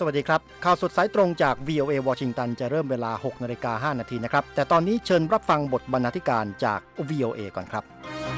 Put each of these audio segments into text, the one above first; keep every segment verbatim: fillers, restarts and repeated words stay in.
วัสดีครับข่าวสดสายตรงจาก วี โอ เอ วอชิงตันจะเริ่มเวลา หกนาฬิกาห้านาทีนะครับแต่ตอนนี้เชิญรับฟังบทบรรณาธิการจาก วี โอ เอ ก่อนครับ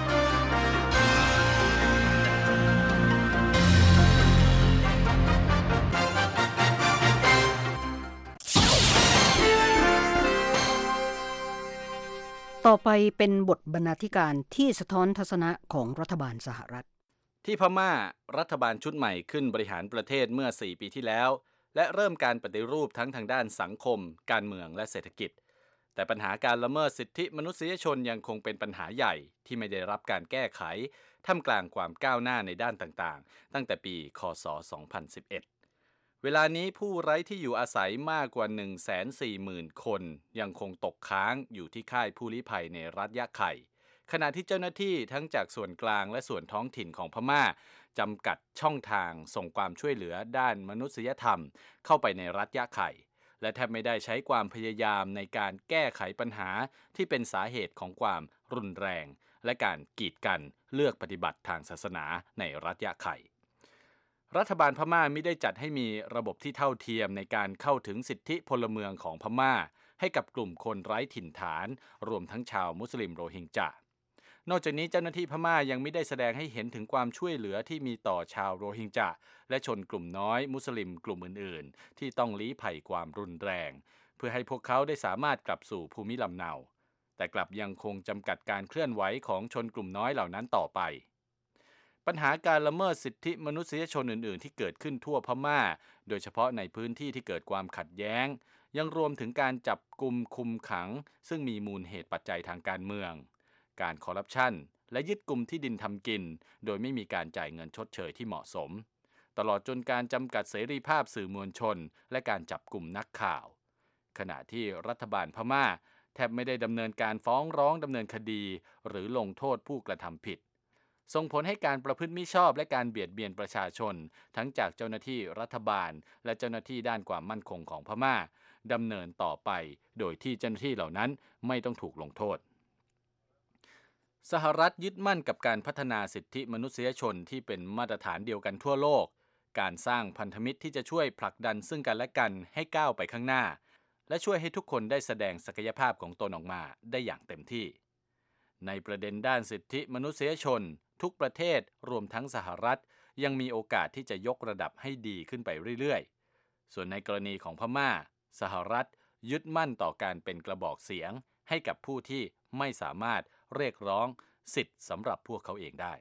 ต่อไปเป็นบทบรรณาธิการที่สะท้อนทัศนะของรัฐบาลสหรัฐที่พม่ารัฐบาลชุดใหม่ขึ้นบริหารประเทศเมื่อสี่ปีที่แล้วและเริ่มการปฏิรูปทั้งทางด้านสังคมการเมืองและเศรษฐกิจแต่ปัญหาการละเมิดสิทธิมนุษยชนยังคงเป็นปัญหาใหญ่ที่ไม่ได้รับการแก้ไขท่ามกลางความก้าวหน้าในด้านต่างๆตั้งแต่ปีค.ศ. สองพันสิบเอ็ดเวลานี้ผู้ไร้ที่อยู่อาศัยมากกว่า หนึ่งแสนสี่หมื่น คนยังคงตกค้างอยู่ที่ค่ายผู้ลี้ภัยในรัฐยะไข่ขณะที่เจ้าหน้าที่ทั้งจากส่วนกลางและส่วนท้องถิ่นของพม่าจำกัดช่องทางส่งความช่วยเหลือด้านมนุษยธรรมเข้าไปในรัฐยะไข่และแทบไม่ได้ใช้ความพยายามในการแก้ไขปัญหาที่เป็นสาเหตุของความรุนแรงและการกีดกันเลือกปฏิบัติทางศาสนาในรัฐยะไข่รัฐบาลพม่ามิได้จัดให้มีระบบที่เท่าเทียมในการเข้าถึงสิทธิพลเมืองของพม่าให้กับกลุ่มคนไร้ถิ่นฐานรวมทั้งชาวมุสลิมโรฮิงญานอกจากนี้เจ้าหน้าที่พม่ายังไม่ได้แสดงให้เห็นถึงความช่วยเหลือที่มีต่อชาวโรฮิงญาและชนกลุ่มน้อยมุสลิมกลุ่มอื่นๆที่ต้องลี้ภัยความรุนแรงเพื่อให้พวกเขาได้สามารถกลับสู่ภูมิลำเนาแต่กลับยังคงจำกัดการเคลื่อนไหวของชนกลุ่มน้อยเหล่านั้นต่อไปปัญหาการละเมิดสิทธิมนุษยชนอื่นๆที่เกิดขึ้นทั่วพม่าโดยเฉพาะในพื้นที่ที่เกิดความขัดแย้งยังรวมถึงการจับกุมคุมขังซึ่งมีมูลเหตุปัจจัยทางการเมืองการคอร์รัปชันและยึดกุมที่ดินทำกินโดยไม่มีการจ่ายเงินชดเชยที่เหมาะสมตลอดจนการจำกัดเสรีภาพสื่อมวลชนและการจับกุมนักข่าวขณะที่รัฐบาลพม่าแทบไม่ได้ดำเนินการฟ้องร้องดำเนินคดีหรือลงโทษผู้กระทำผิดส่งผลให้การประพฤติมิชอบและการเบียดเบียนประชาชนทั้งจากเจ้าหน้าที่รัฐบาลและเจ้าหน้าที่ด้านความมั่นคงของพม่าดำเนินต่อไปโดยที่เจ้าหน้าที่เหล่านั้นไม่ต้องถูกลงโทษสหรัฐยึดมั่นกับการพัฒนาสิทธิมนุษยชนที่เป็นมาตรฐานเดียวกันทั่วโลกการสร้างพันธมิตรที่จะช่วยผลักดันซึ่งกันและกันให้ก้าวไปข้างหน้าและช่วยให้ทุกคนได้แสดงศักยภาพของตนออกมาได้อย่างเต็มที่ในประเด็นด้านสิทธิมนุษยชนทุกประเทศรวมทั้งสหรัฐยังมีโอกาสที่จะยกระดับให้ดีขึ้นไปเรื่อยๆส่วนในกรณีของพม่าสหรัฐยึดมั่นต่อการเป็นกระบอกเสียงให้กับผู้ที่ไม่สามารถเรียกร้องสิทธิ์สำหรับพวกเขาเองได้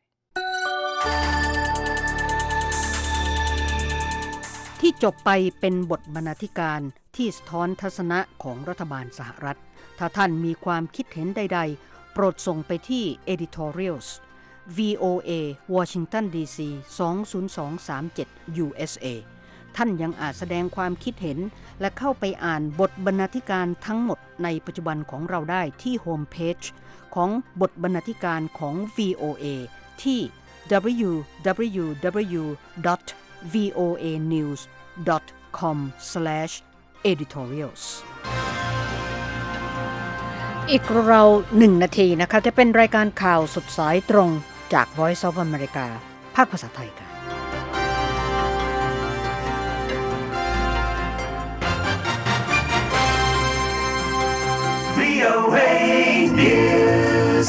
ที่จบไปเป็นบทบรรณาธิการที่สะท้อนทัศนะของรัฐบาลสหรัฐถ้าท่านมีความคิดเห็นใดๆโปรดส่งไปที่ editorials วี โอ เอ Washington ดี ซี สอง ศูนย์ สอง สาม เจ็ด ยู เอส เอ ท่านยังอาจแสดงความคิดเห็นและเข้าไปอ่านบทบรรณาธิการทั้งหมดในปัจจุบันของเราได้ที่โฮมเพจของบทบรรณาธิการของ วี โอ เอ ที่ ดับเบิลยู ดับเบิลยู ดับเบิลยู ดอท วี โอ เอ นิวส์ ดอท คอม สแลช เอดิทอเรียลส์ อีกเราหนึ่งนาทีนะคะจะเป็นรายการข่าวสดสายตรงจาก Voice of America ภาคภาษาไทยค่ะวี โอ เอ News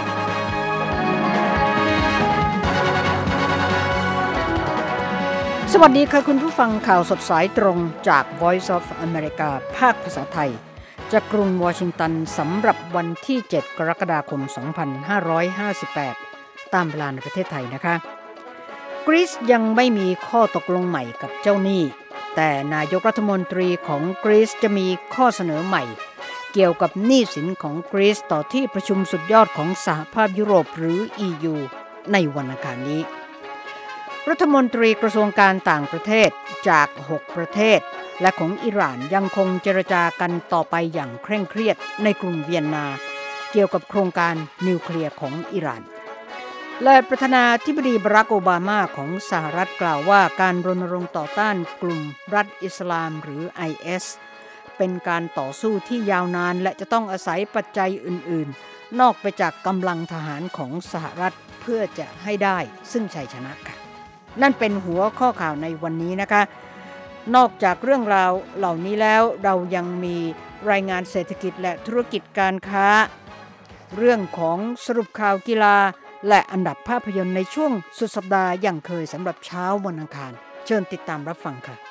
สสวัสดีค่ะคุณผู้ฟังข่าวสดสายตรงจาก Voice of America ภาคภาษาไทยจากกรุงวอชิงตันสำหรับวันที่เจ็ดกรกฎาคมสองพันห้าร้อยห้าสิบแปดตามเวลาในประเทศไทยนะคะกรีซยังไม่มีข้อตกลงใหม่กับเจ้าหนี้แต่นายกรัฐมนตรีของกรีซจะมีข้อเสนอใหม่เกี่ยวกับหนี้สินของกรีซต่อที่ประชุมสุดยอดของสหภาพยุโรปหรือ อี ยู ในวันอังคารนี้รัฐมนตรีกระทรวงการต่างประเทศจากหกประเทศและของอิหร่านยังคงเจรจากันต่อไปอย่างเคร่งเครียดในกรุงเวียนนาเกี่ยวกับโครงการนิวเคลียร์ของอิหร่านและประธานาธิบดีบารักโอบามาของสหรัฐกล่าวว่าการรณรงค์ต่อต้านกลุ่มรัฐอิสลามหรือ ไอ เอส เป็นการต่อสู้ที่ยาวนานและจะต้องอาศัยปัจจัยอื่นๆนอกไปจากกำลังทหารของสหรัฐเพื่อจะให้ได้ซึ่งชัยชนะค่ะนั่นเป็นหัวข้อข่าวในวันนี้นะคะนอกจากเรื่องราวเหล่านี้แล้วเรายังมีรายงานเศรษฐกิจและธุรกิจการค้าเรื่องของสรุปข่าวกีฬาและอันดับภาพยนตร์ในช่วงสุดสัปดาห์อย่างเคยสำหรับเช้าวันอังคารเชิญติดตามรับฟังค่ะ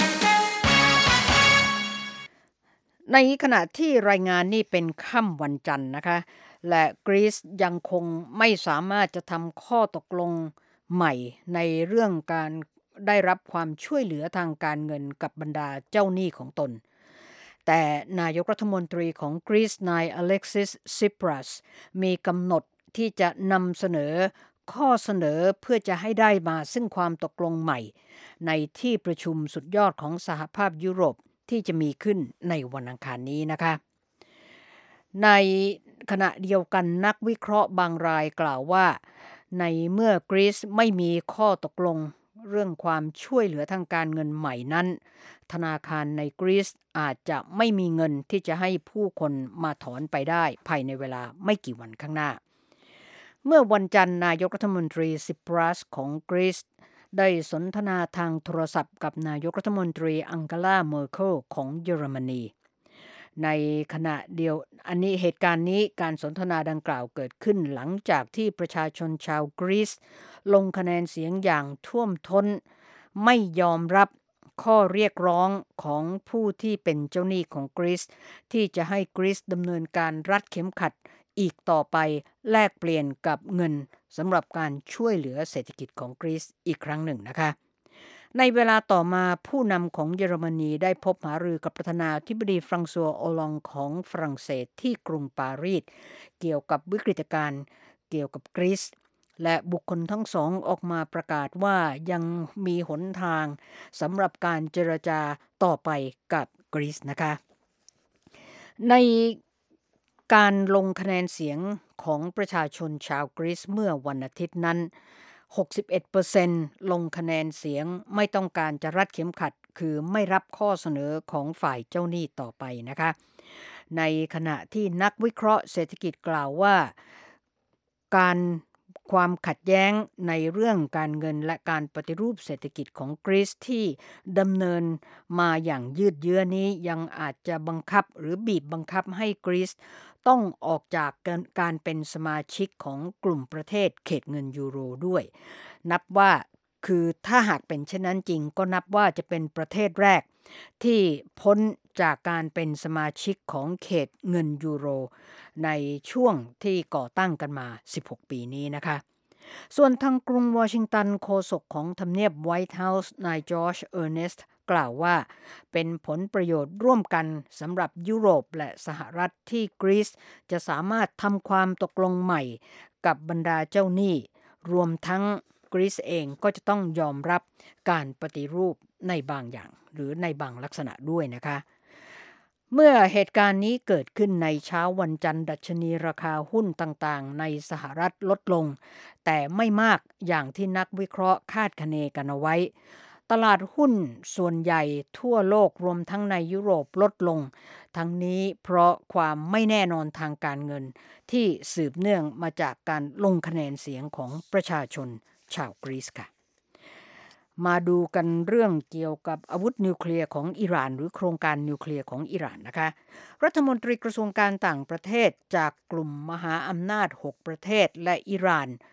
ในขณะที่รายงานนี้เป็นค่ำวันจันทร์นะคะและกรีซยังคงไม่สามารถจะทำข้อตกลงใหม่ในเรื่องการได้รับความช่วยเหลือทางการเงินกับบรรดาเจ้าหนี้ของตนแต่นายกรัฐมนตรีของกรีซนายอเล็กซิสซิปรัสมีกำหนดที่จะนำเสนอข้อเสนอเพื่อจะให้ได้มาซึ่งความตกลงใหม่ในที่ประชุมสุดยอดของสหภาพยุโรปที่จะมีขึ้นในวันอังคารนี้นะคะในขณะเดียวกันนักวิเคราะห์บางรายกล่าวว่าในเมื่อกรีซไม่มีข้อตกลงเรื่องความช่วยเหลือทางการเงินใหม่นั้นธนาคารในกรีซอาจจะไม่มีเงินที่จะให้ผู้คนมาถอนไปได้ภายในเวลาไม่กี่วันข้างหน้าเมื่อวันจันทร์นายกรัฐมนตรีซิปรัสของกรีซได้สนทนาทางโทรศัพท์กับนายกรัฐมนตรีอังเกลาเมอร์เคิลของเยอรมนีในขณะเดียวอันนี้เหตุการณ์นี้การสนทนาดังกล่าวเกิดขึ้นหลังจากที่ประชาชนชาวกรีซลงคะแนนเสียงอย่างท่วมท้นไม่ยอมรับข้อเรียกร้องของผู้ที่เป็นเจ้าหนี้ของกรีซที่จะให้กรีซดำเนินการรัดเข็มขัดอีกต่อไปแลกเปลี่ยนกับเงินสำหรับการช่วยเหลือเศรษฐกิจของกรีซอีกครั้งหนึ่งนะคะในเวลาต่อมาผู้นำของเยอรมนีได้พบหารือกับประธานาธิบดีฟรังซัวโอลองของฝรั่งเศสที่กรุงปารีสเกี่ยวกับวิกฤตการณ์เกี่ยวกับกรีซและบุคคลทั้งสองออกมาประกาศว่ายังมีหนทางสำหรับการเจรจาต่อไปกับกรีซนะคะในการลงคะแนนเสียงของประชาชนชาวกรีซเมื่อวันอาทิตย์นั้นหกสิบเอ็ดเปอร์เซ็นต์ ลงคะแนนเสียงไม่ต้องการจะรัดเข็มขัดคือไม่รับข้อเสนอของฝ่ายเจ้าหนี้ต่อไปนะคะในขณะที่นักวิเคราะห์เศรษฐกิจกล่าวว่าการความขัดแย้งในเรื่องการเงินและการปฏิรูปเศรษฐกิจของกรีซที่ดำเนินมาอย่างยืดเยื้อนี้ยังอาจจะบังคับหรือบีบบังคับให้กรีซต้องออกจากการเป็นสมาชิกของกลุ่มประเทศเขตเงินยูโรด้วยนับว่าคือถ้าหากเป็นเช่นนั้นจริงก็นับว่าจะเป็นประเทศแรกที่พ้นจากการเป็นสมาชิกของเขตเงินยูโรในช่วงที่ก่อตั้งกันมาสิบหกปีนี้นะคะส่วนทางกรุงวอชิงตันโฆษกของทำเนียบไวท์เฮาส์นายจอร์จเออร์เนสต์กล่าวว่าเป็นผลประโยชน์ร่วมกันสำหรับยุโรปและสหรัฐที่กรีซจะสามารถทำความตกลงใหม่กับบรรดาเจ้าหนี้รวมทั้งกรีซเองก็จะต้องยอมรับการปฏิรูปในบางอย่างหรือในบางลักษณะด้วยนะคะเมื่อเหตุการณ์นี้เกิดขึ้นในเช้าวันจันทร์ดัชนีราคาหุ้นต่างๆในสหรัฐลดลงแต่ไม่มากอย่างที่นักวิเคราะห์คาดคะเนกันเอาไว้ตลาดหุ้นส่วนใหญ่ทั่วโลกรวมทั้งในยุโรปลดลงทั้งนี้เพราะความไม่แน่นอนทางการเงินที่สืบเนื่องมาจากการลงคะแนนเสียงของประชาชนชาวกรีซค่ะมาดูกันเรื่องเกี่ยวกับอาวุธนิวเคลียร์ของอิหร่านหรือโครงการนิวเคลียร์ของอิหร่านนะคะรัฐมนตรีกระทรวงการต่างประเทศจากกลุ่มมหาอำนาจหกประเทศและอิหร่าน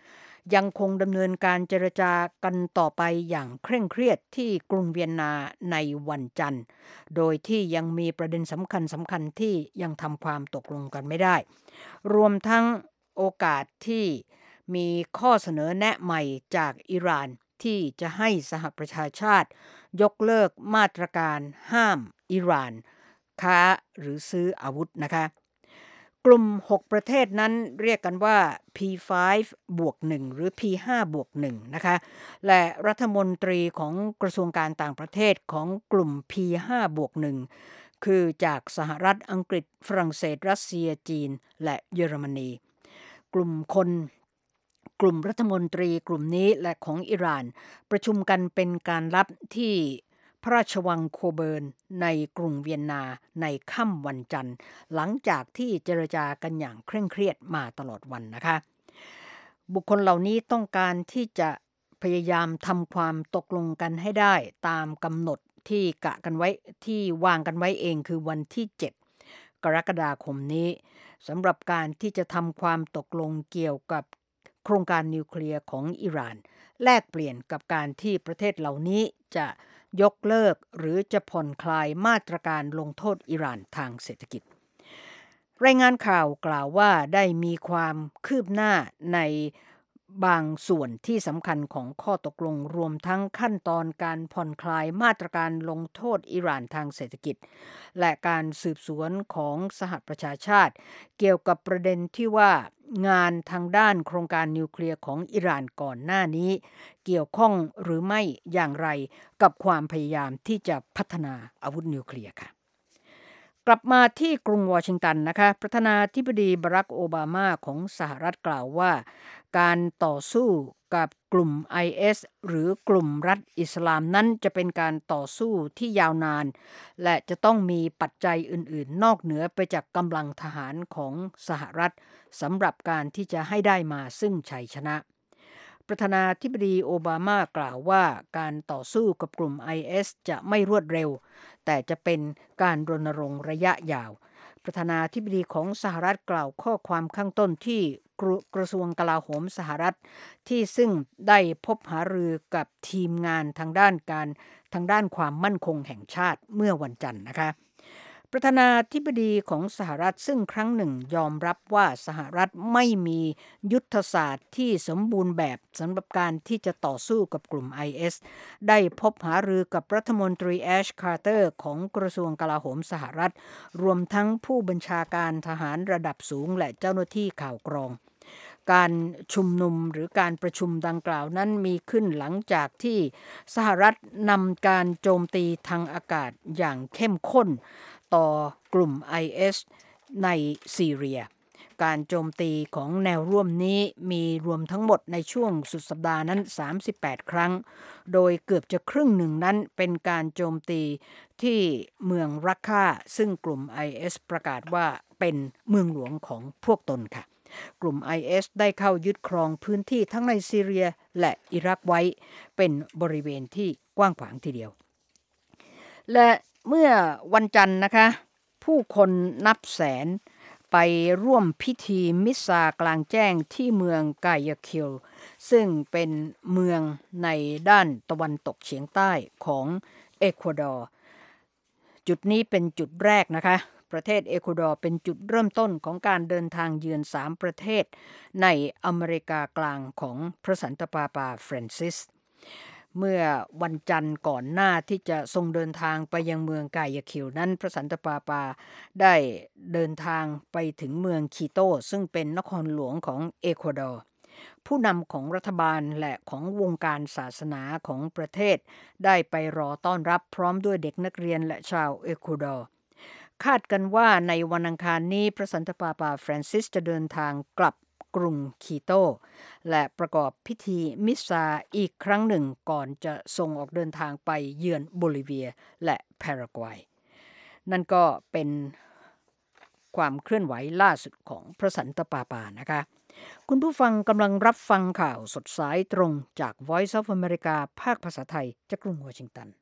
ยังคงดำเนินการเจรจากันต่อไปอย่างเคร่งเครียดที่กรุงเวียนนาในวันจันทร์โดยที่ยังมีประเด็นสำคัญสำคัญที่ยังทำความตกลงกันไม่ได้รวมทั้งโอกาสที่มีข้อเสนอแนะใหม่จากอิหร่านที่จะให้สหประชาชาติยกเลิกมาตรการห้ามอิหร่านค้าหรือซื้ออาวุธนะคะกลุ่มหกประเทศนั้นเรียกกันว่า พี ไฟว์ บวก หนึ่ง หรือ พี ไฟว์ บวก หนึ่ง นะคะและรัฐมนตรีของกระทรวงการต่างประเทศของกลุ่ม พี ไฟว์ บวก หนึ่ง คือจากสหรัฐอังกฤษฝรั่งเศสรัสเซียจีนและเยอรมนีกลุ่มคนกลุ่มรัฐมนตรีกลุ่มนี้และของอิหร่านประชุมกันเป็นการลับที่พระราชวังโคเบิร์นในกรุงเวียนนาในค่ำวันจันทร์หลังจากที่เจรจากันอย่างเคร่งเครียดมาตลอดวันนะคะบุคคลเหล่านี้ต้องการที่จะพยายามทำความตกลงกันให้ได้ตามกำหนดที่กะกันไว้ที่วางกันไว้เองคือวันที่เจ็ดกรกฎาคมนี้สำหรับการที่จะทำความตกลงเกี่ยวกับโครงการนิวเคลียร์ของอิหร่านแลกเปลี่ยนกับการที่ประเทศเหล่านี้จะยกเลิกหรือจะผ่อนคลายมาตรการลงโทษอิหร่านทางเศรษฐกิจรายงานข่าวกล่าวว่าได้มีความคืบหน้าในบางส่วนที่สำคัญของข้อตกลงรวมทั้งขั้นตอนการผ่อนคลายมาตรการลงโทษอิหร่านทางเศรษฐกิจและการสืบสวนของสหประชาชาติเกี่ยวกับประเด็นที่ว่างานทางด้านโครงการนิวเคลียร์ของอิหร่านก่อนหน้านี้เกี่ยวข้องหรือไม่อย่างไรกับความพยายามที่จะพัฒนาอาวุธนิวเคลียร์ค่ะกลับมาที่กรุงวอชิงตันนะคะประธานาธิบดีบารักโอบามาของสหรัฐกล่าวว่าการต่อสู้กับกลุ่ม ไอ เอส หรือกลุ่มรัฐอิสลามนั้นจะเป็นการต่อสู้ที่ยาวนานและจะต้องมีปัจจัยอื่นๆนอกเหนือไปจากกำลังทหารของสหรัฐสำหรับการที่จะให้ได้มาซึ่งชัยชนะประธานาธิบดีโอบามากล่าวว่าการต่อสู้กับกลุ่ม ไอ เอส จะไม่รวดเร็วแต่จะเป็นการรณรงค์ระยะยาวประธานาธิบดีของสหรัฐกล่าวข้อความข้างต้นที่กระทรวงกลาโหมสหรัฐที่ซึ่งได้พบหารือกับทีมงานทางด้านการทางด้านความมั่นคงแห่งชาติเมื่อวันจันทร์นะคะประธานาธิบดีของสหรัฐซึ่งครั้งหนึ่งยอมรับว่าสหรัฐไม่มียุทธศาสตร์ที่สมบูรณ์แบบสำหรับการที่จะต่อสู้กับกลุ่ม ไอ เอส ได้พบหารือกับรัฐมนตรีแอชคาร์เตอร์ของกระทรวงกลาโหมสหรัฐรวมทั้งผู้บัญชาการทหารระดับสูงและเจ้าหน้าที่ข่าวกรองการชุมนุมหรือการประชุมดังกล่าวนั้นมีขึ้นหลังจากที่สหรัฐนำการโจมตีทางอากาศอย่างเข้มข้นต่อกลุ่ม ไอ เอส ในซีเรียการโจมตีของแนวร่วมนี้มีรวมทั้งหมดในช่วงสุดสัปดาห์นั้นสามสิบแปดครั้งโดยเกือบจะครึ่งหนึ่งนั้นเป็นการโจมตีที่เมืองรักค่าซึ่งกลุ่ม ไอ เอส ประกาศว่าเป็นเมืองหลวงของพวกตนค่ะกลุ่ม ไอ เอส ได้เข้ายึดครองพื้นที่ทั้งในซีเรียและอิรักไว้เป็นบริเวณที่กว้างขวางทีเดียวและเมื่อวันจันทร์นะคะผู้คนนับแสนไปร่วมพิธีมิสซากลางแจ้งที่เมืองกายาคิลซึ่งเป็นเมืองในด้านตะวันตกเฉียงใต้ของเอกวาดอร์จุดนี้เป็นจุดแรกนะคะประเทศเอกวาดอร์เป็นจุดเริ่มต้นของการเดินทางเยือนสามประเทศในอเมริกากลางของพระสันตะปาปาฟรานซิสเมื่อวันจันทร์ก่อนหน้าที่จะทรงเดินทางไปยังเมืองกายาคิลนั้นพระสันตะปาปาได้เดินทางไปถึงเมืองคีโตซึ่งเป็นนครหลวงของเอกวาดอร์ผู้นำของรัฐบาลและของวงการศาสนาของประเทศได้ไปรอต้อนรับพร้อมด้วยเด็กนักเรียนและชาวเอกวาดอร์คาดกันว่าในวันอังคารนี้พระสันตะปาปาฟรานซิสจะเดินทางกลับกรุงคีโตและประกอบพิธีมิสซาอีกครั้งหนึ่งก่อนจะส่งออกเดินทางไปเยือนโบลิเวียและพารากวัยนั่นก็เป็นความเคลื่อนไหวล่าสุดของพระสันตะปาปานะคะคุณผู้ฟังกำลังรับฟังข่าวสดสายตรงจาก Voice of America ภาคภาษาไทยจากกรุงวอชิงตัน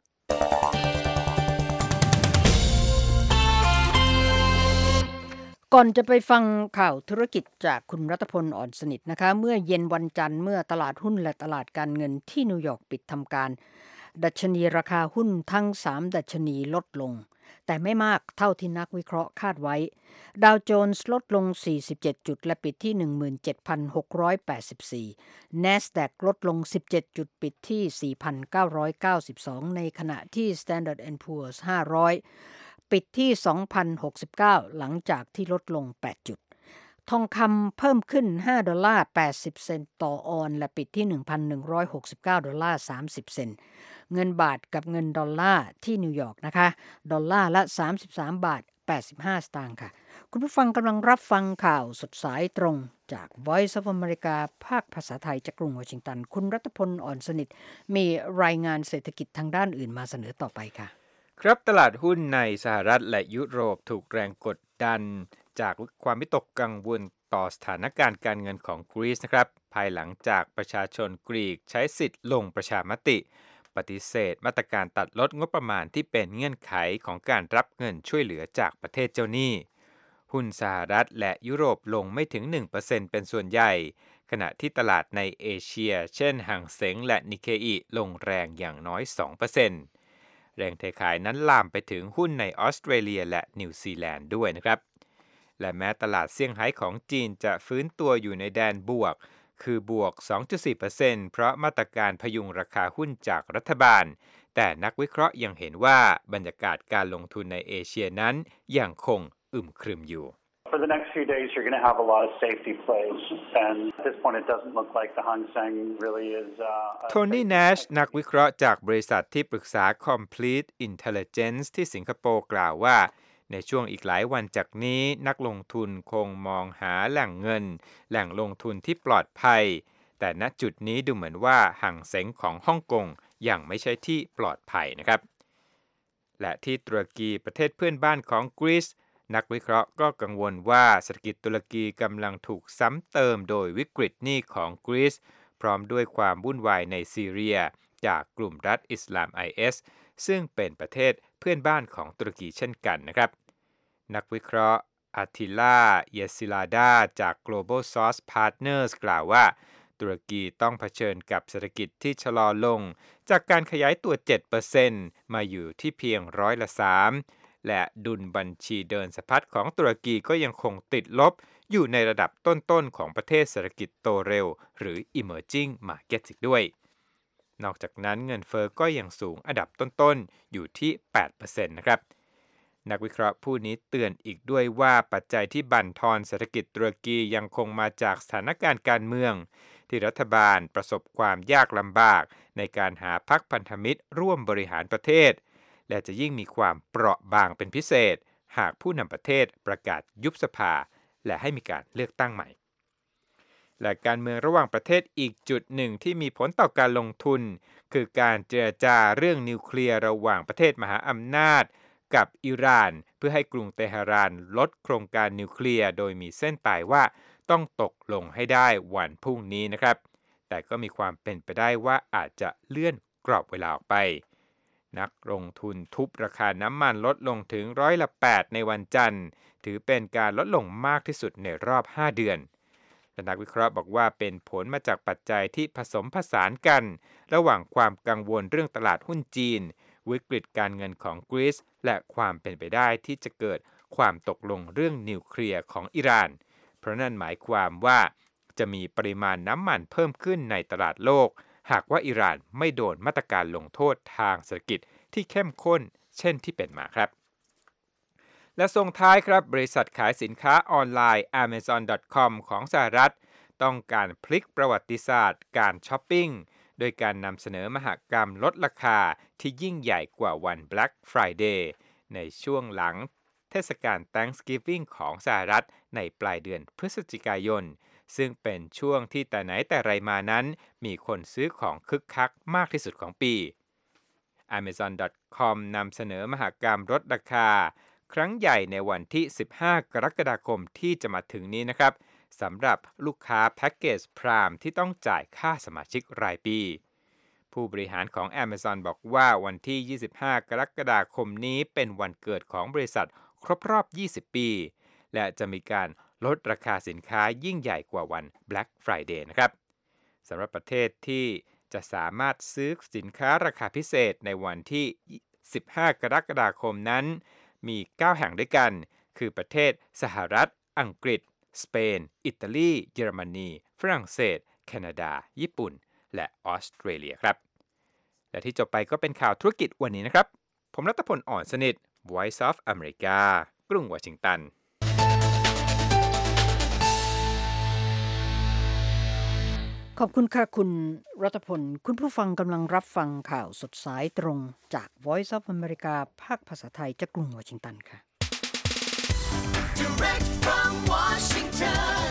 ก่อนจะไปฟังข่าวธุรกิจจากคุณรัตพลอ่อนสนิทนะคะเมื่อเย็นวันจันทร์เมื่อตลาดหุ้นและตลาดการเงินที่นิวยอร์กปิดทำการดัชนีราคาหุ้นทั้งสามดัชนีลดลงแต่ไม่มากเท่าที่นักวิเคราะห์คาดไว้ดาวโจนส์ลดลงสี่สิบเจ็ดจุดและปิดที่ หนึ่งหมื่นเจ็ดพันหกร้อยแปดสิบสี่ NASDAQ ลดลงสิบเจ็ดจุดปิดที่ สี่พันเก้าร้อยเก้าสิบสอง ในขณะที่ Standard แอนด์ Poor's ห้าร้อยปิดที่ สองพันหกสิบเก้า หลังจากที่ลดลงแปดจุดทองคำเพิ่มขึ้นห้าดอลลาร์แปดสิบเซนต์ต่อออนซ์และปิดที่ หนึ่งพันหนึ่งร้อยหกสิบเก้าดอลลาร์สามสิบเซนต์เงินบาทกับเงินดอลลาร์ที่นิวยอร์กนะคะดอลลาร์ละสามสิบสามบาทแปดสิบห้าสตางค์ค่ะคุณผู้ฟังกำลังรับฟังข่าวสดสายตรงจาก Voice of America ภาคภาษาไทยจากกรุงวอชิงตันคุณรัตพลอ่อนสนิทมีรายงานเศรษฐกิจทางด้านอื่นมาเสนอต่อไปค่ะครับตลาดหุ้นในสหรัฐและยุโรปถูกแรงกดดันจากความวิตกกังวลต่อสถานการณ์การเงินของกรีซนะครับภายหลังจากประชาชนกรีกใช้สิทธิ์ลงประชามติปฏิเสธมาตรการตัดลดงบประมาณที่เป็นเงื่อนไขของการรับเงินช่วยเหลือจากประเทศเจ้าหนี้หุ้นสหรัฐและยุโรปลงไม่ถึง หนึ่งเปอร์เซ็นต์ เป็นส่วนใหญ่ขณะที่ตลาดในเอเชียเช่นห่างเส็งและนิเคอิลงแรงอย่างน้อย สองเปอร์เซ็นต์ แรงเทขายนั้นลามไปถึงหุ้นในออสเตรเลียและนิวซีแลนด์ด้วยนะครับและแม้ตลาดเซี่ยงไฮ้ของจีนจะฟื้นตัวอยู่ในแดนบวกคือบวก สองจุดสี่เปอร์เซ็นต์ เพราะมาตรการพยุงราคาหุ้นจากรัฐบาลแต่นักวิเคราะห์ยังเห็นว่าบรรยากาศการลงทุนในเอเชียนั้นยังคงอึมครึมอยู่ For the next few days, you're going to have a lot of safety plays, and at this point, it doesn't look like the Hang Seng really is. โทนี่แนชนักวิเคราะห์จากบริษัทที่ปรึกษา Complete Intelligence ที่สิงคโปร์กล่าวว่าในช่วงอีกหลายวันจากนี้นักลงทุนคงมองหาแหล่งเงินแหล่งลงทุนที่ปลอดภัยแต่ณจุดนี้ดูเหมือนว่าห่างเส็งของฮ่องกงยังไม่ใช่ที่ปลอดภัยนะครับและที่ตุรกีประเทศเพื่อนบ้านของกรีซนักวิเคราะห์ก็กังวลว่าเศรษฐกิจตุรกีกำลังถูกซ้ำเติมโดยวิกฤตหนี้ของกรีซพร้อมด้วยความวุ่นวายในซีเรียจากกลุ่มรัฐอิสลาม ไอ เอส ซึ่งเป็นประเทศเพื่อนบ้านของตุรกีเช่นกันนะครับนักวิเคราะห์อาทิลาเยซิลาดาจาก Global Source Partners กล่าวว่าตุรกีต้องเผชิญกับเศรษฐกิจที่ชะลอลงจากการขยายตัว เจ็ดเปอร์เซ็นต์ มาอยู่ที่เพียงร้อยละสามและดุลบัญชีเดินสะพัดของตุรกีก็ยังคงติดลบอยู่ในระดับต้นๆของประเทศเศรษฐกิจโตเร็วหรือ Emerging Markets อีกด้วยนอกจากนั้นเงินเฟ้อก็ยังสูงอันดับต้นๆอยู่ที่ แปดเปอร์เซ็นต์ นะครับนักวิเคราะห์ผู้นี้เตือนอีกด้วยว่าปัจจัยที่บั่นทอนเศรษฐกิจตุรกียังคงมาจากสถานการณ์การเมืองที่รัฐบาลประสบความยากลำบากในการหาพรรคพันธมิตรร่วมบริหารประเทศและจะยิ่งมีความเปราะบางเป็นพิเศษหากผู้นำประเทศประกาศยุบสภาและให้มีการเลือกตั้งใหม่และการเมืองระหว่างประเทศอีกจุดหนึ่งที่มีผลต่อการลงทุนคือการเจรจาเรื่องนิวเคลียร์ระหว่างประเทศมหาอำนาจกับอิหร่านเพื่อให้กรุงเตหะรานลดโครงการนิวเคลียร์โดยมีเส้นตายว่าต้องตกลงให้ได้วันพรุ่งนี้นะครับแต่ก็มีความเป็นไปได้ว่าอาจจะเลื่อนกรอบเวลาออกไปนักลงทุนทุบราคาน้ำมันลดลงถึงร้อยละแปดในวันจันทร์ถือเป็นการลดลงมากที่สุดในรอบห้าเดือนและนักวิเคราะห์บอกว่าเป็นผลมาจากปัจจัยที่ผสมผสานกันระหว่างความกังวลเรื่องตลาดหุ้นจีนวิกฤตการเงินของกรีซและความเป็นไปได้ที่จะเกิดความตกลงเรื่องนิวเคลียร์ของอิหร่านเพราะนั่นหมายความว่าจะมีปริมาณน้ำมันเพิ่มขึ้นในตลาดโลกหากว่าอิหร่านไม่โดนมาตรการลงโทษทางเศรษฐกิจที่เข้มข้นเช่นที่เป็นมาครับและส่งท้ายครับบริษัทขายสินค้าออนไลน์ แอมะซอน ดอท คอม ของสหรัฐต้องการพลิกประวัติศาสตร์การช้อปปิ้งโดยการนำเสนอมหกรรมลดราคาที่ยิ่งใหญ่กว่าวัน Black Friday ในช่วงหลังเทศกาล Thanksgiving ของสหรัฐในปลายเดือนพฤศจิกายนซึ่งเป็นช่วงที่แต่ไหนแต่ไรมานั้นมีคนซื้อของคึกคักมากที่สุดของปี แอมะซอน ดอท คอม นำเสนอมหกรรมลดราคาครั้งใหญ่ในวันที่สิบห้ากรกฎาคมที่จะมาถึงนี้นะครับสำหรับลูกค้าแพ็กเกจพรามที่ต้องจ่ายค่าสมาชิกรายปีผู้บริหารของ Amazon บอกว่าวันที่ยี่สิบห้ากรกฎาคมนี้เป็นวันเกิดของบริษัทครบรอบยี่สิบปีและจะมีการลดราคาสินค้ายิ่งใหญ่กว่าวัน Black Friday นะครับสำหรับประเทศที่จะสามารถซื้อสินค้าราคาพิเศษในวันที่สิบห้ากรกฎาคมนั้นมีเก้าแห่งด้วยกันคือประเทศสหรัฐอังกฤษสเปนอิตาลีเยอรมนีฝรั่งเศสแคนาดาญี่ปุ่นและออสเตรเลียครับและที่จบไปก็เป็นข่าวธุรกิจวันนี้นะครับผมรัตพลอ่อนสนิท Voice of America กรุงวอชิงตันขอบคุณค่ะคุณรัตพลคุณผู้ฟังกำลังรับฟังข่าวสดสายตรงจาก Voice of America ภาคภาษาไทยจากกรุงวอชิงตันค่ะ Direct from Washington,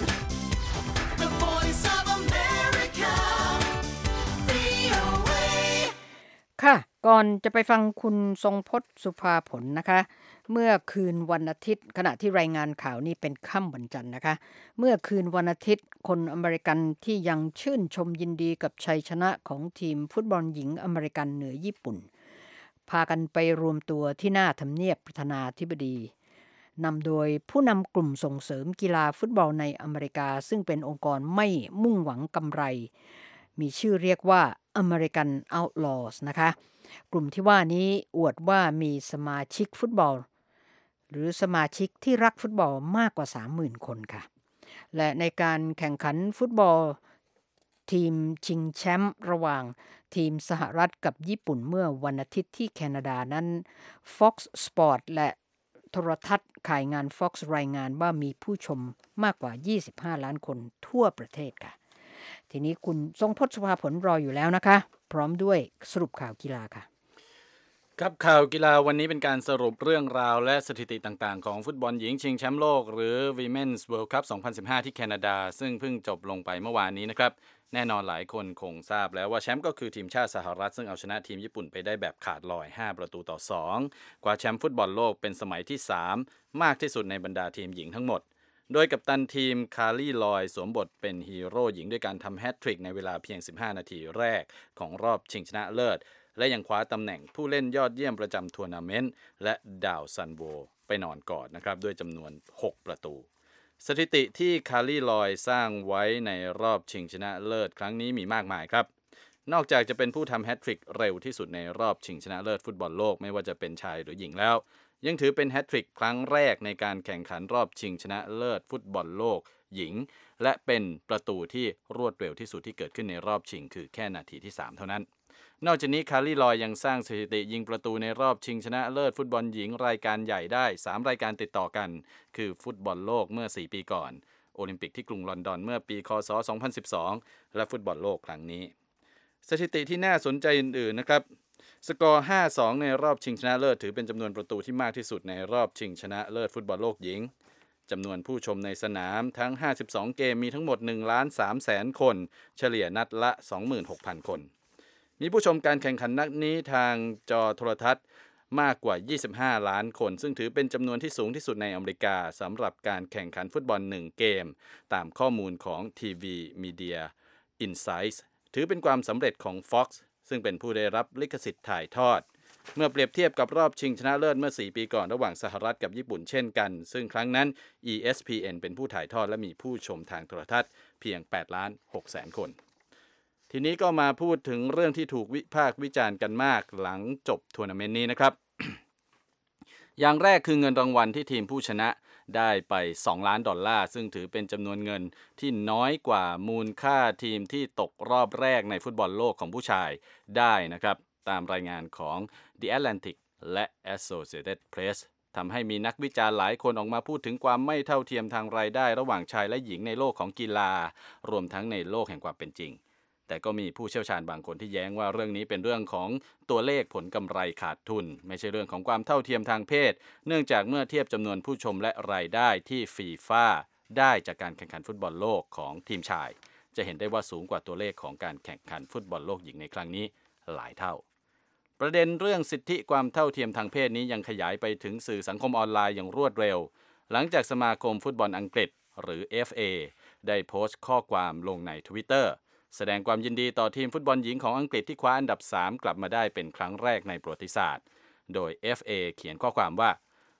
the Voice of America, วี โอ เอค่ะก่อนจะไปฟังคุณทรงพจน์สุภาผลนะคะเมื่อคืนวันอาทิตย์ขณะที่รายงานข่าวนี้เป็นค่ำวันจันทร์นะคะเมื่อคืนวันอาทิตย์คนอเมริกันที่ยังชื่นชมยินดีกับชัยชนะของทีมฟุตบอลหญิงอเมริกันเหนือญี่ปุ่นพากันไปรวมตัวที่หน้าทำเนียบประธานาธิบดีนำโดยผู้นำกลุ่มส่งเสริมกีฬาฟุตบอลในอเมริกาซึ่งเป็นองค์กรไม่มุ่งหวังกำไรมีชื่อเรียกว่า American Outlaws นะคะกลุ่มที่ว่านี้อวดว่ามีสมาชิกฟุตบอลหรือสมาชิกที่รักฟุตบอลมากกว่า สามหมื่น คนค่ะและในการแข่งขันฟุตบอลทีมชิงแชมป์ระหว่างทีมสหรัฐกับญี่ปุ่นเมื่อวันอาทิตย์ที่แคนาดานั้น Fox Sport และโทรทัศน์ข่ายงาน Fox รายงานว่ามีผู้ชมมากกว่ายี่สิบห้าล้านคนทั่วประเทศค่ะทีนี้คุณทรงพจน์สุภาผลรออยู่แล้วนะคะพร้อมด้วยสรุปข่าวกีฬาค่ะครับข่าวกีฬาวันนี้เป็นการสรุปเรื่องราวและสถิติต่างๆของฟุตบอลหญิงชิงแชมป์โลกหรือ Women's World Cup สองพันสิบห้า ที่แคนาดาซึ่งเพิ่งจบลงไปเมื่อวานนี้นะครับแน่นอนหลายคนคงทราบแล้วว่าแชมป์ก็คือทีมชาติสหรัฐซึ่งเอาชนะทีมญี่ปุ่นไปได้แบบขาดลอยห้าประตูต่อสองกว่าแชมป์ฟุตบอลโลกเป็นสมัยที่สามมากที่สุดในบรรดาทีมหญิงทั้งหมดโดยกัปตันทีมคาร์ลี่ลอยสวมบทเป็นฮีโร่หญิงด้วยการทำแฮตทริกในเวลาเพียงสิบห้านาทีแรกของรอบชิงชนะเลิศและยังคว้าตำแหน่งผู้เล่นยอดเยี่ยมประจำทัวร์นาเมนต์และดาวซันโวไปนอนกอดนะครับด้วยจำนวนหกประตูสถิติที่คาร์ลี่ลอยสร้างไว้ในรอบชิงชนะเลิศครั้งนี้มีมากมายครับนอกจากจะเป็นผู้ทำแฮตทริกเร็วที่สุดในรอบชิงชนะเลิศฟุตบอลโลกไม่ว่าจะเป็นชายหรือหญิงแล้วยังถือเป็นแฮตทริกครั้งแรกในการแข่งขันรอบชิงชนะเลิศฟุตบอลโลกหญิงและเป็นประตูที่รวดเร็วที่สุดที่เกิดขึ้นในรอบชิงคือแค่นาทีที่สามเท่านั้นนอกจากนี้คาร์ลี่ลอยยังสร้างสถิติยิงประตูในรอบชิงชนะเลิศฟุตบอลหญิงรายการใหญ่ได้สามรายการติดต่อกันคือฟุตบอลโลกเมื่อสี่ปีก่อนโอลิมปิกที่กรุงลอนดอนเมื่อปีคศสองพันสิบสองและฟุตบอลโลกครั้งนี้สถิติที่น่าสนใจอื่นๆนะครับสกอร์ ห้าสอง ในรอบชิงชนะเลิศถือเป็นจำนวนประตูที่มากที่สุดในรอบชิงชนะเลิศฟุตบอลโลกหญิงจำนวนผู้ชมในสนามทั้งห้าสิบสองเกมมีทั้งหมด หนึ่งล้านสามแสน คนเฉลี่ยนัดละ สองหมื่นหกพัน คนมีผู้ชมการแข่งขันนัดนี้ทางจอโทรทัศน์มากกว่ายี่สิบห้าล้านคนซึ่งถือเป็นจำนวนที่สูงที่สุดในอเมริกาสำหรับการแข่งขันฟุตบอลหนึ่งเกมตามข้อมูลของ ที วี Media Insights ถือเป็นความสำเร็จของ Fox ซึ่งเป็นผู้ได้รับลิขสิทธิ์ถ่ายทอดเมื่อเปรียบเทียบกับรอบชิงชนะเลิศเมื่อสี่ปีก่อนระหว่างสหรัฐกับญี่ปุ่นเช่นกันซึ่งครั้งนั้น อี เอส พี เอ็น เป็นผู้ถ่ายทอดและมีผู้ชมทางโทรทัศน์เพียง แปดล้านหกแสน คนทีนี้ก็มาพูดถึงเรื่องที่ถูกวิพากษ์วิจารณ์กันมากหลังจบทัวร์นาเมนต์นี้นะครับ อย่างแรกคือเงินรางวัลที่ทีมผู้ชนะได้ไปสองล้านดอลลาร์ซึ่งถือเป็นจำนวนเงินที่น้อยกว่ามูลค่าทีมที่ตกรอบแรกในฟุตบอลโลกของผู้ชายได้นะครับตามรายงานของ The Atlantic และ Associated Press ทำให้มีนักวิจารณ์หลายคนออกมาพูดถึงความไม่เท่าเทียมทางรายได้ระหว่างชายและหญิงในโลกของกีฬารวมทั้งในโลกแห่งความเป็นจริงแต่ก็มีผู้เชี่ยวชาญบางคนที่แย้งว่าเรื่องนี้เป็นเรื่องของตัวเลขผลกำไรขาดทุนไม่ใช่เรื่องของความเท่าเทียมทางเพศเนื่องจากเมื่อเทียบจำนวนผู้ชมและรายได้ที่ฟีฟ่าได้จากการแข่งขันฟุตบอลโลกของทีมชายจะเห็นได้ว่าสูงกว่าตัวเลขของการแข่งขันฟุตบอลโลกหญิงในครั้งนี้หลายเท่าประเด็นเรื่องสิทธิความเท่าเทียมทางเพศนี้ยังขยายไปถึงสื่อสังคมออนไลน์อย่างรวดเร็วหลังจากสมาคมฟุตบอลอังกฤษหรือ เอฟ เอ ได้โพสต์ข้อความลงใน Twitterแสดงความยินดีต่อทีมฟุตบอลหญิงของอังกฤษที่คว้าอันดับสามกลับมาได้เป็นครั้งแรกในประวัติศาสตร์โดย เอฟ เอ เขียนข้อความว่า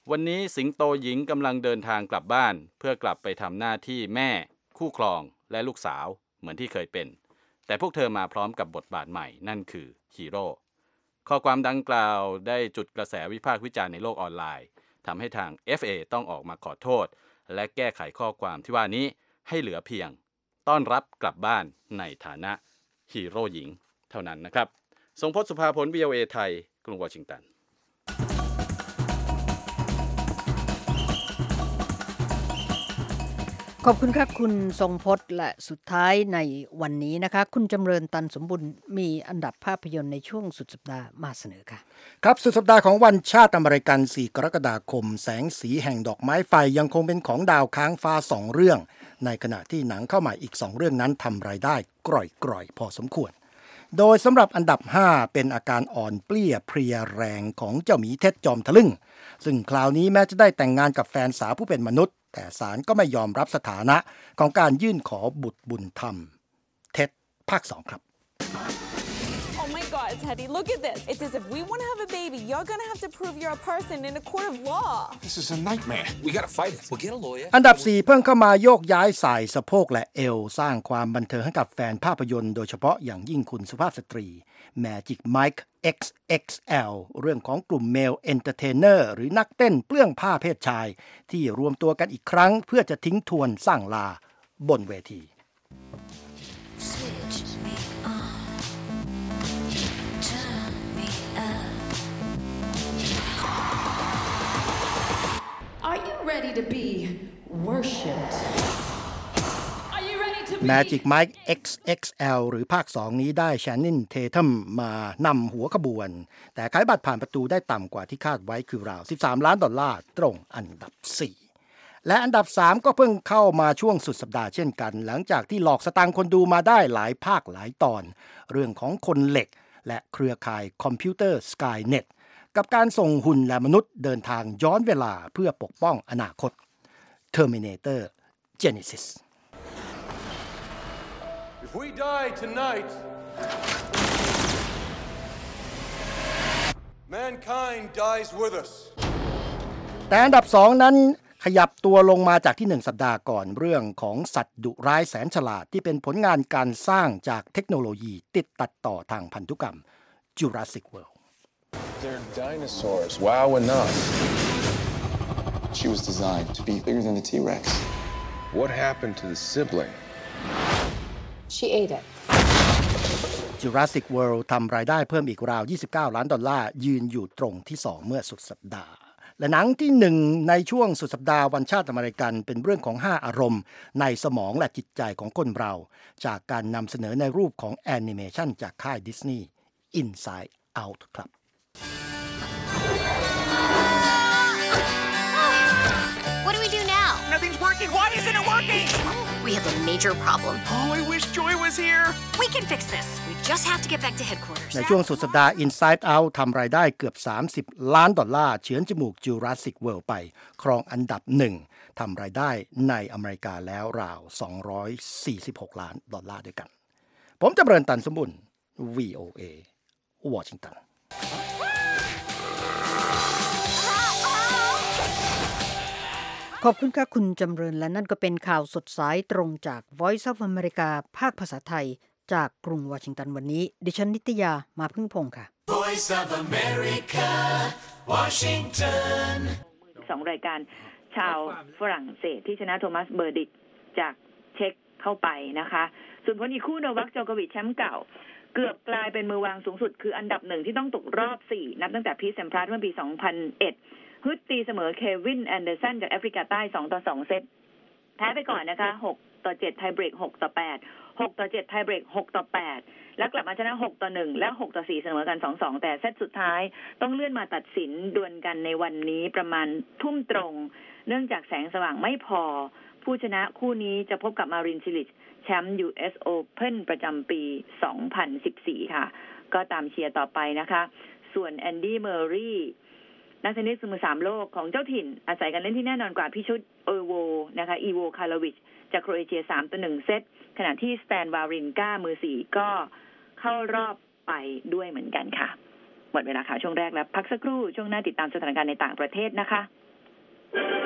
วันนี้สิงโตหญิงกำลังเดินทางกลับบ้านเพื่อกลับไปทำหน้าที่แม่คู่ครองและลูกสาวเหมือนที่เคยเป็นแต่พวกเธอมาพร้อมกับบทบาทใหม่นั่นคือฮีโร่ข้อความดังกล่าวได้จุดกระแสวิพากษ์วิจารณ์ในโลกออนไลน์ทำให้ทาง เอฟ เอ ต้องออกมาขอโทษและแก้ไขข้อความที่ว่านี้ให้เหลือเพียงต้อนรับกลับบ้านในฐานะฮีโร่หญิงเท่านั้นนะครับทรงพจน์สุภาผล วี โอ เอ ไทยกรุงวอชิงตันขอบคุณครับคุณทรงพจน์และสุดท้ายในวันนี้นะคะคุณจำเริญตันสมบุญมีอันดับภาพยนตร์ในช่วงสุดสัปดาห์มาเสนอค่ะครับสุดสัปดาห์ของวันชาติอเมริกันสี่กรกฎาคมแสงสีแห่งดอกไม้ไฟยังคงเป็นของดาวค้างฟ้าสองเรื่องในขณะที่หนังเข้ามาอีกสองเรื่องนั้นทำรายได้กร่อยๆพอสมควรโดยสำหรับอันดับห้าเป็นอาการอ่อนเปลี้ยเพลียแรงของเจ้าหมีเท็ดจอมทะลึ่งซึ่งคราวนี้แม้จะได้แต่งงานกับแฟนสาวผู้เป็นมนุษย์แต่ศาลก็ไม่ยอมรับสถานะของการยื่นขอบุตรบุญธรรมเท็ดภาคสองครับ Oh my God, Teddy, look at this. It's as if we want to have a baby. You're going to have to prove you're a person in a court of law. This is a nightmare. We got to fight it. We'll get a lawyer. อันดับสี่เพิ่งเข้ามาโยกย้ายสายสะโพกและเอวสร้างความบันเทิงให้กับแฟนภาพยนตร์โดยเฉพาะอย่างยิ่งคุณสุภาพสตรี Magic Mike เอ็กซ์ เอ็กซ์ แอล เรื่องของกลุ่มเมลเอนเตอร์เทนเนอร์หรือนักเต้นเปลื้องผ้าเพศชายที่รวมตัวกันอีกครั้งเพื่อจะทิ้งทวนสร้างลาบนเวที Switch me on, turn me up. Are you ready to be worshipped? Are you ready to be Magic Mike เอ็กซ์ เอ็กซ์ แอล หรือภาคสองนี้ได้แชนนินเททัมมานำหัวขบวนแต่ขายบัตรผ่านประตูได้ต่ำกว่าที่คาดไว้คือราวสิบสามล้านดอลลาร์ตรงอันดับสี่และอันดับสามก็เพิ่งเข้ามาช่วงสุดสัปดาห์เช่นกันหลังจากที่หลอกสตางค์คนดูมาได้หลายภาคหลายตอนเรื่องของคนเหล็กและเครือข่ายคอมพิวเตอร์ Skynet กับการส่งหุ่นและมนุษย์เดินทางย้อนเวลาเพื่อปกป้องอนาคต Terminator Genesis If we die tonight, mankind dies with us. แต่อันดับสองนั้นขยับตัวลงมาจากที่หนึ่งสัปดาห์ก่อนเรื่องของสัตว์ดุร้ายแสนฉลาดที่เป็นผลงานการสร้างจากเทคโนโลยีติดตัดต่อทางพันธุกรรม Jurassic World. They're dinosaurs. Wow enough. She was designed to be bigger than the T-Rex. What happened to the sibling? She ate it. Jurassic World ทำรายได้เพิ่มอีกราวยี่สิบเก้าล้านดอลลาร์ยืนอยู่ตรงที่สองเมื่อสุดสัปดาห์และหนังที่หนึ่งในช่วงสุดสัปดาห์วันชาติอเมริกันเป็นเรื่องของห้าอารมณ์ในสมองและจิตใจของคนเราจากการนำเสนอในรูปของแอนิเมชันจากค่ายดิสนีย์ Inside Out ครับ What do we do now? Nothing's working. Why isn't it working? We have a major problem. Oh, I wish Joy was here. We can fix this. We just have to get back to headquarters. ในช่วงสุดสัปดาห์ Inside Out ทำรายได้เกือบสามสิบล้านดอลลาร์เฉือนจมูก Jurassic World ไปครองอันดับหนึ่งทำรายได้ในอเมริกาแล้วราวสองร้อยสี่สิบหกล้านดอลลาร์ด้วยกันผมจำเริญตันสมบุญ วี โอ เอ วอชิงตันขอบคุณค่ะคุณจำเริญและนั่นก็เป็นข่าวสดสายตรงจาก Voice of America ภาคภาษาไทยจากกรุงวอชิงตันวันนี้ดิฉันนิตยามาพึ่งพงษ์ค่ะ Voice of America, Washington. สองรายการชาวฝรั่งเศสที่ชนะโทมัสเบอร์ดิกจากเช็กเข้าไปนะคะส่วนผลอีกคู่โนวัค โจโควิชแชมป์เก่าเกือบกลายเป็นมือวางสูงสุดคืออันดับหนึ่งที่ต้องตกรอบสี่นับตั้งแต่พีท แซมพรัสเมื่อปีสองพันเอ็ดฮึดตีเสมอเควินแอนเดอร์สันจากแอฟริกาใต้สองต่อสองเซตแพ้ไปก่อนนะคะหกต่อเจ็ดไทยเบรกหกต่อแปด หกต่อเจ็ดไทยเบรกหกต่อแปดแล้วกลับมาชนะหกต่อหนึ่งและหกต่อสี่เสมอกันสองสองแต่เซตสุดท้ายต้องเลื่อนมาตัดสินดวลกันในวันนี้ประมาณทุ่มตรงเนื่องจากแสงสว่างไม่พอผู้ชนะคู่นี้จะพบกับมาริน ซิลิชแชมป์ ยู เอส Open ประจำปีสองพันสิบสี่ค่ะก็ตามเชียร์ต่อไปนะคะส่วนแอนดี้เมอร์รีนักเทนนิสมือสามโลกของเจ้าถิ่นอาศัยกันเล่นที่แน่นอนกว่าพี่ชุดเอโวนะคะอีโวคาร์ลวิชจากโครเอเชียสามต่อหนึ่งเซตขณะที่สแตนวารินก้ามือสี่ก็เข้ารอบไปด้วยเหมือนกันค่ะหมดเวลาข่าวช่วงแรกแล้วพักสักครู่ช่วงหน้าติดตามสถานการณ์ในต่างประเทศนะคะ Thank you.